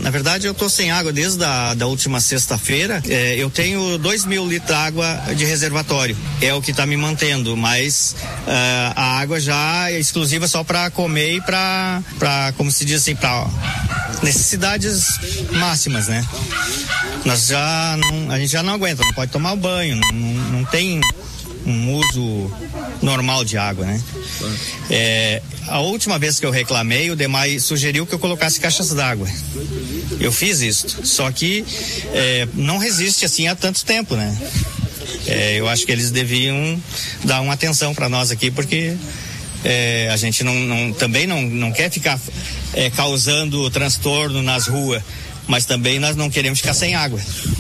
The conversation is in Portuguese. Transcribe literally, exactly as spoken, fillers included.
na verdade eu tô sem água desde a da última sexta-feira. É, eu tenho dois mil litros de água de reservatório, é o que está me mantendo, mas uh, a água já é exclusiva só para comer e para, para, como se diz assim, para necessidades máximas, né? Nós já não, a gente já não aguenta, não pode tomar o banho, não, não, não tem um uso normal de água, né? É, a última vez que eu reclamei, o Demai sugeriu que eu colocasse caixas d'água. Eu fiz isso, só que é, não resiste assim há tanto tempo, né? É, eu acho que eles deviam dar uma atenção para nós aqui, porque é, a gente não, não, também não, não quer ficar é, causando transtorno nas ruas, mas também nós não queremos ficar sem água.